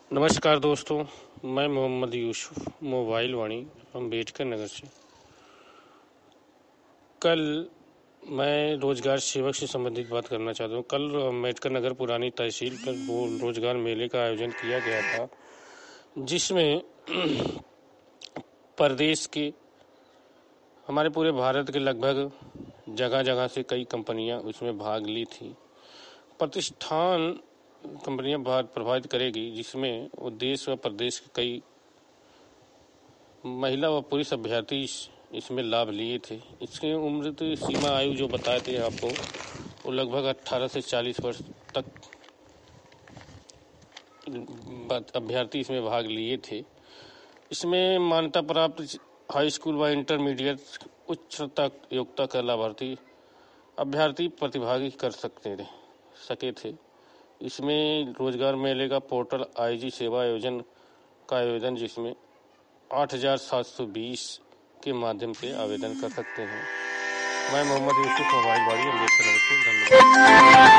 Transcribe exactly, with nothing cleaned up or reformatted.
नमस्कार दोस्तों, मैं मोहम्मद यूसुफ मोबाइल वाणी अम्बेडकर नगर से। कल मैं रोजगार सेवक से संबंधित बात करना चाहता हूँ। कल अम्बेडकर नगर पुरानी तहसील पर वो रोजगार मेले का आयोजन किया गया था, जिसमें प्रदेश के हमारे पूरे भारत के लगभग जगह जगह से कई कंपनियां उसमें भाग ली थी। प्रतिष्ठान कंपनियां भारत प्रभावित करेगी, जिसमें वो देश व प्रदेश के कई महिला व पुरुष अभ्यर्थी इसमें लाभ लिए थे। इसकी उम्र तो सीमा आयु जो बताए थे आपको, वो लगभग अठारह से चालीस वर्ष तक अभ्यर्थी इसमें भाग लिए थे। इसमें मान्यता प्राप्त हाई स्कूल व इंटरमीडिएट उच्चतर योग्यता का लाभार्थी अभ्यर्थी प्रतिभागी कर सकते थे सके थे। इसमें रोजगार मेले का पोर्टल आईजी सेवा आयोजन का आयोजन, जिसमें आठ हजार सात सौ बीस के माध्यम से आवेदन कर सकते हैं। मैं मोहम्मद यूसुफ मोबाइल वाणी अम्बेडकर नगर से। धन्यवाद।